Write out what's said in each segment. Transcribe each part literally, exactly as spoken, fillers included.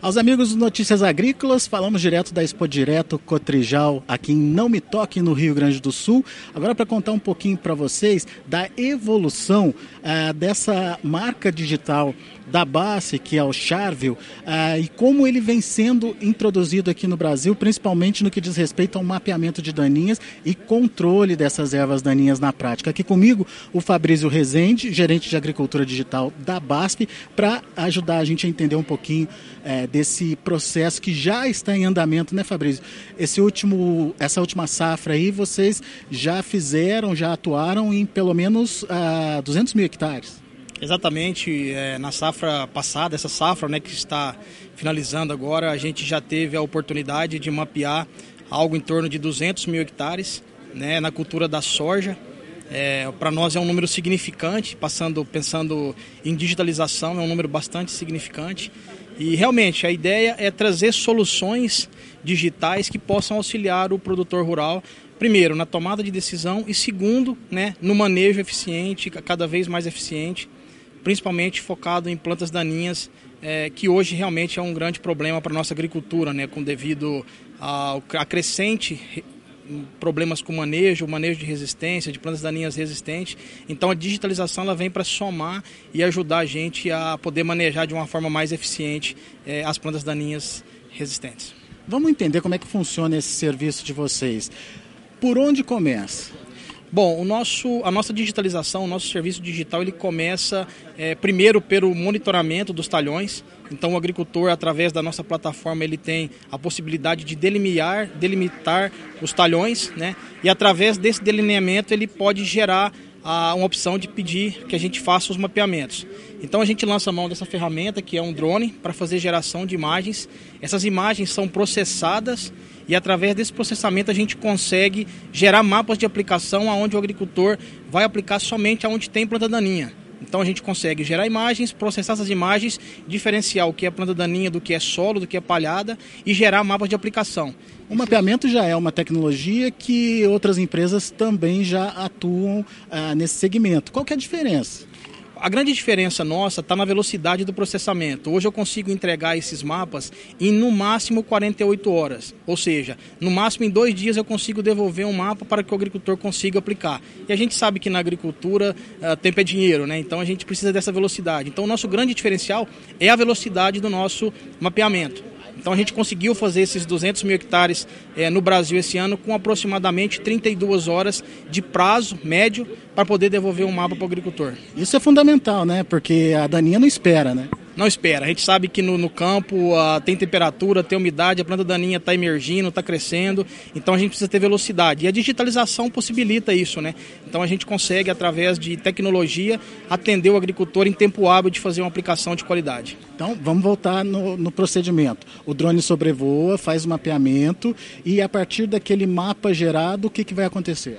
Aos amigos do Notícias Agrícolas, falamos direto da Expo Direto Cotrijal, aqui em Não Me Toque, no Rio Grande do Sul. Agora para contar um pouquinho para vocês da evolução ah, dessa marca digital da B A S F, que é o Charvio, ah, e como ele vem sendo introduzido aqui no Brasil, principalmente no que diz respeito ao mapeamento de daninhas e controle dessas ervas daninhas na prática. Aqui comigo o Fabrício Rezende, gerente de agricultura digital da B A S F, para ajudar a gente a entender um pouquinho eh, desse processo que já está em andamento, né, Fabrício? Esse último, essa última safra aí, vocês já fizeram, já atuaram em pelo menos ah, duzentos mil hectares. Exatamente, é, na safra passada, essa safra, né, que está finalizando agora, a gente já teve a oportunidade de mapear algo em torno de duzentos mil hectares, né, na cultura da soja. É, para nós é um número significante, passando, pensando em digitalização, é um número bastante significante. E realmente a ideia é trazer soluções digitais que possam auxiliar o produtor rural, primeiro, na tomada de decisão e segundo, né, no manejo eficiente, cada vez mais eficiente, principalmente focado em plantas daninhas, é, que hoje realmente é um grande problema para a nossa agricultura, né, com devido ao a crescente problemas com manejo, manejo de resistência, de plantas daninhas resistentes. Então a digitalização ela vem para somar e ajudar a gente a poder manejar de uma forma mais eficiente é, as plantas daninhas resistentes. Vamos entender como é que funciona esse serviço de vocês. Por onde começa? Bom, o nosso, a nossa digitalização, o nosso serviço digital, ele começa é, primeiro pelo monitoramento dos talhões. Então o agricultor, através da nossa plataforma, ele tem a possibilidade de delimitar, delimitar os talhões, né? E através desse delineamento ele pode gerar a, uma opção de pedir que a gente faça os mapeamentos. Então a gente lança a mão dessa ferramenta, que é um drone, para fazer geração de imagens. Essas imagens são processadas e através desse processamento a gente consegue gerar mapas de aplicação onde o agricultor vai aplicar somente onde tem planta daninha. Então a gente consegue gerar imagens, processar essas imagens, diferenciar o que é planta daninha do que é solo, do que é palhada e gerar mapas de aplicação. O mapeamento já é uma tecnologia que outras empresas também já atuam ah, nesse segmento. Qual que é a diferença? A grande diferença nossa está na velocidade do processamento. Hoje eu consigo entregar esses mapas em no máximo quarenta e oito horas. Ou seja, no máximo em dois dias eu consigo devolver um mapa para que o agricultor consiga aplicar. E a gente sabe que na agricultura uh, tempo é dinheiro, né? Então a gente precisa dessa velocidade. Então o nosso grande diferencial é a velocidade do nosso mapeamento. Então a gente conseguiu fazer esses duzentos mil hectares eh, no Brasil esse ano com aproximadamente trinta e duas horas de prazo médio para poder devolver um mapa para o agricultor. Isso é fundamental, né? Porque a daninha não espera, né? Não espera. A gente sabe que no, no campo uh, tem temperatura, tem umidade, a planta daninha está emergindo, está crescendo, então a gente precisa ter velocidade. E a digitalização possibilita isso, né? Então a gente consegue, através de tecnologia, atender o agricultor em tempo hábil de fazer uma aplicação de qualidade. Então vamos voltar no, no procedimento. O drone sobrevoa, faz o mapeamento e a partir daquele mapa gerado, o que, que vai acontecer?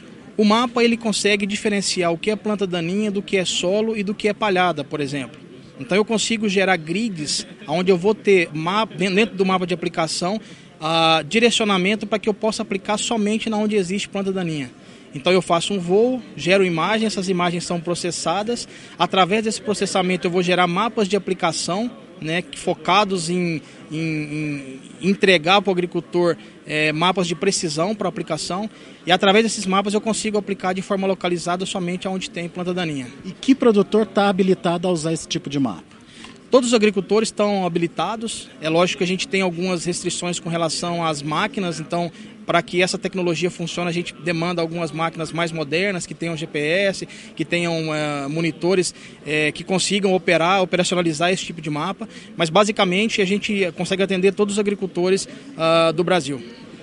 O mapa ele consegue diferenciar o que é planta daninha do que é solo e do que é palhada, por exemplo. Então eu consigo gerar grids onde eu vou ter mapa, dentro do mapa de aplicação uh, direcionamento para que eu possa aplicar somente na onde existe planta daninha. Então eu faço um voo, gero imagens, essas imagens são processadas. Através desse processamento eu vou gerar mapas de aplicação, né, focados em, em, em entregar para o agricultor é, mapas de precisão para aplicação. E através desses mapas eu consigo aplicar de forma localizada somente onde tem planta daninha. E que produtor está habilitado a usar esse tipo de mapa? Todos os agricultores estão habilitados. É lógico que a gente tem algumas restrições com relação às máquinas, então para que essa tecnologia funcione a gente demanda algumas máquinas mais modernas, que tenham G P S, que tenham uh, monitores uh, que consigam operar, operacionalizar esse tipo de mapa, mas basicamente a gente consegue atender todos os agricultores uh, do Brasil.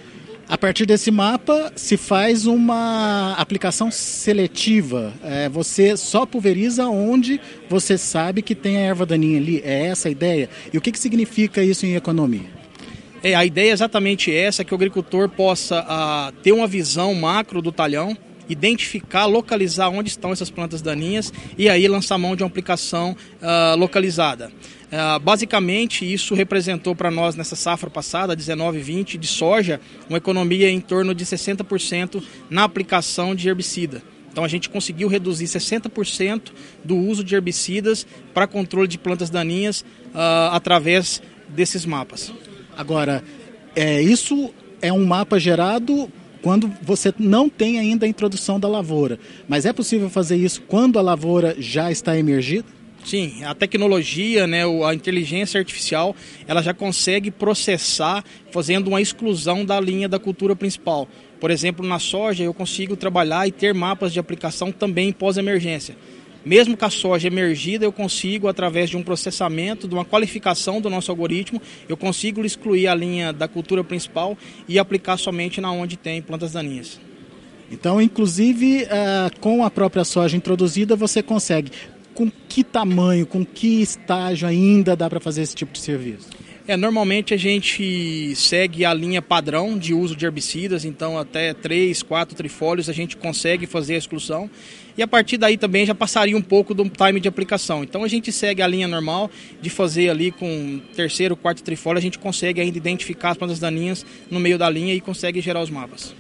A partir desse mapa se faz uma aplicação seletiva. É, você só pulveriza onde você sabe que tem a erva daninha ali. É essa a ideia? E o que, que significa isso em economia? É, a ideia é exatamente essa, que o agricultor possa uh, ter uma visão macro do talhão, identificar, localizar onde estão essas plantas daninhas e aí lançar mão de uma aplicação uh, localizada. Uh, basicamente, isso representou para nós nessa safra passada, dezenove vinte, de soja, uma economia em torno de sessenta por cento na aplicação de herbicida. Então a gente conseguiu reduzir sessenta por cento do uso de herbicidas para controle de plantas daninhas uh, através desses mapas. Agora, é, isso é um mapa gerado quando você não tem ainda a introdução da lavoura, mas é possível fazer isso quando a lavoura já está emergida? Sim, a tecnologia, né, a inteligência artificial, ela já consegue processar fazendo uma exclusão da linha da cultura principal. Por exemplo, na soja eu consigo trabalhar e ter mapas de aplicação também pós-emergência. Mesmo com a soja emergida, eu consigo, através de um processamento, de uma qualificação do nosso algoritmo, eu consigo excluir a linha da cultura principal e aplicar somente na onde tem plantas daninhas. Então, inclusive, uh, com a própria soja introduzida, você consegue. Com que tamanho, com que estágio ainda dá para fazer esse tipo de serviço? É, normalmente a gente segue a linha padrão de uso de herbicidas, então até três, quatro trifólios a gente consegue fazer a exclusão. E a partir daí também já passaria um pouco do time de aplicação. Então a gente segue a linha normal de fazer ali com terceiro, quarto trifólio, a gente consegue ainda identificar as plantas daninhas no meio da linha e consegue gerar os mapas.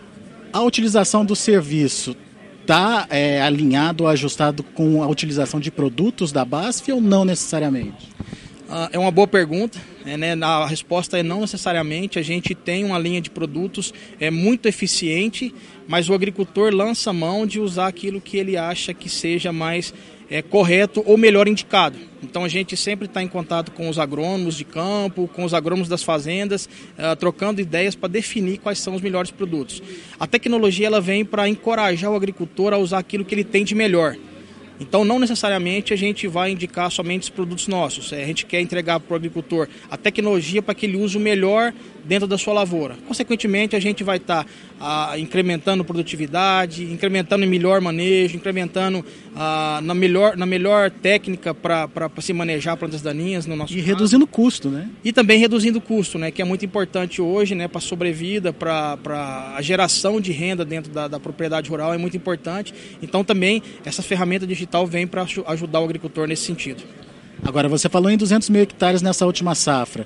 A utilização do serviço está é, alinhado ou ajustado com a utilização de produtos da B A S F ou não necessariamente? É uma boa pergunta, é, né? A resposta é não necessariamente. A gente tem uma linha de produtos é, muito eficiente, mas o agricultor lança mão de usar aquilo que ele acha que seja mais é, correto ou melhor indicado. Então a gente sempre está em contato com os agrônomos de campo, com os agrônomos das fazendas, uh, trocando ideias para definir quais são os melhores produtos. A tecnologia ela vem para encorajar o agricultor a usar aquilo que ele tem de melhor. Então, não necessariamente a gente vai indicar somente os produtos nossos. A gente quer entregar para o agricultor a tecnologia para que ele use o melhor dentro da sua lavoura. Consequentemente, a gente vai estar tá, ah, incrementando produtividade, incrementando em melhor manejo, incrementando ah, na, melhor, na melhor técnica para se manejar plantas daninhas no nosso E caso. Reduzindo o custo, né? E também reduzindo o custo, né? Que é muito importante hoje, né? Para a sobrevida, para a geração de renda dentro da, da propriedade rural é muito importante. Então, também, essa ferramenta digital vem para ajudar o agricultor nesse sentido. Agora, você falou em duzentos mil hectares nessa última safra.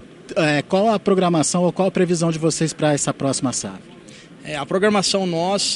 É, qual a programação ou qual a previsão de vocês para essa próxima safra? É, a programação nossa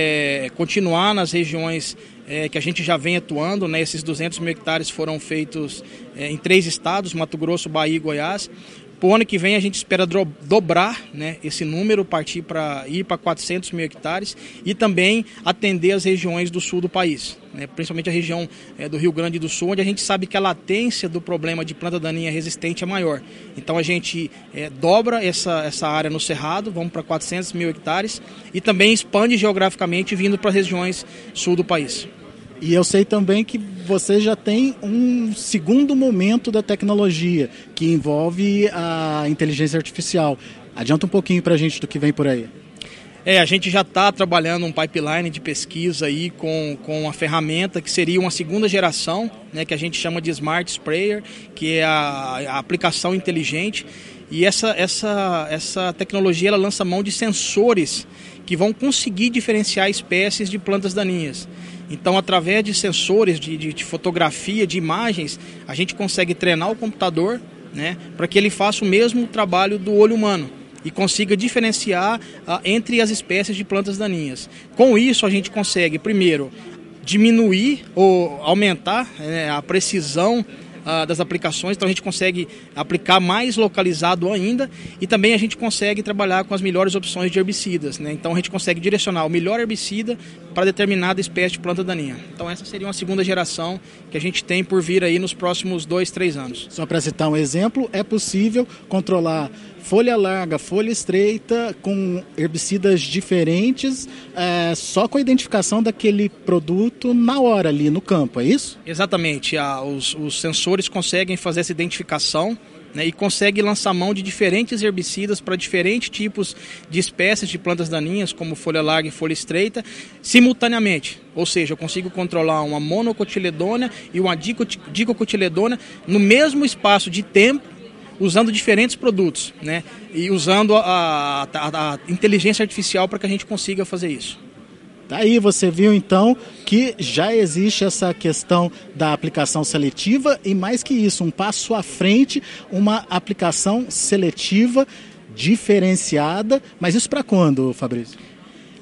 é continuar nas regiões é, que a gente já vem atuando, né? Esses duzentos mil hectares foram feitos é, em três estados, Mato Grosso, Bahia e Goiás. Para o ano que vem a gente espera dobrar, né, esse número, partir para ir para quatrocentos mil hectares e também atender as regiões do sul do país, né, principalmente a região é, do Rio Grande do Sul, onde a gente sabe que a latência do problema de planta daninha resistente é maior. Então a gente é, dobra essa, essa área no Cerrado, vamos para quatrocentos mil hectares e também expande geograficamente vindo para as regiões sul do país. E eu sei também que você já tem um segundo momento da tecnologia, que envolve a inteligência artificial. Adianta um pouquinho para a gente do que vem por aí. É, a gente já está trabalhando um pipeline de pesquisa aí com, com a ferramenta que seria uma segunda geração, né, que a gente chama de Smart Sprayer, que é a, a aplicação inteligente. E essa, essa, essa tecnologia ela lança mão de sensores que vão conseguir diferenciar espécies de plantas daninhas. Então, através de sensores, de, de, de fotografia, de imagens, a gente consegue treinar o computador, né, para que ele faça o mesmo trabalho do olho humano e consiga diferenciar ah, entre as espécies de plantas daninhas. Com isso, a gente consegue, primeiro, diminuir ou aumentar né, a precisão Uh, das aplicações, então a gente consegue aplicar mais localizado ainda e também a gente consegue trabalhar com as melhores opções de herbicidas, né? Então a gente consegue direcionar o melhor herbicida para determinada espécie de planta daninha. Então essa seria uma segunda geração que a gente tem por vir aí nos próximos dois, três anos. Só para citar um exemplo, é possível controlar folha larga, folha estreita, com herbicidas diferentes, é, só com a identificação daquele produto na hora ali no campo, é isso? Exatamente, a, os, os sensores conseguem fazer essa identificação, né, e conseguem lançar mão de diferentes herbicidas para diferentes tipos de espécies de plantas daninhas, como folha larga e folha estreita, simultaneamente. Ou seja, eu consigo controlar uma monocotiledônia e uma dicotiledônia no mesmo espaço de tempo, usando diferentes produtos, né? E usando a, a, a inteligência artificial para que a gente consiga fazer isso. Tá aí, você viu então que já existe essa questão da aplicação seletiva e mais que isso, um passo à frente, uma aplicação seletiva diferenciada, mas isso para quando, Fabrício?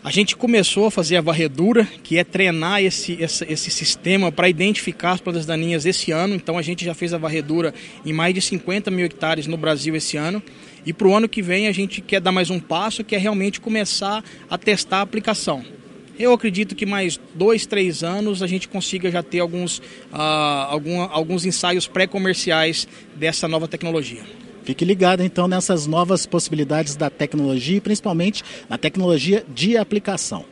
A gente começou a fazer a varredura, que é treinar esse, esse, esse sistema para identificar as plantas daninhas esse ano. Então a gente já fez a varredura em mais de cinquenta mil hectares no Brasil esse ano. E para o ano que vem a gente quer dar mais um passo, que é realmente começar a testar a aplicação. Eu acredito que mais dois, três anos a gente consiga já ter alguns, uh, algum, alguns ensaios pré-comerciais dessa nova tecnologia. Fique ligado então nessas novas possibilidades da tecnologia e principalmente na tecnologia de aplicação.